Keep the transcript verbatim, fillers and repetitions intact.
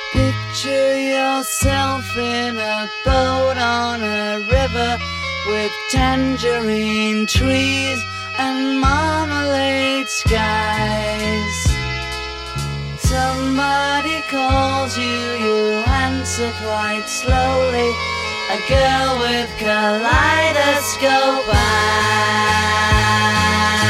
Picture yourself in a boat on a river with tangerine trees and marmalade skies. Somebody calls you, you answer quite slowly. A girl with kaleidoscope eyes.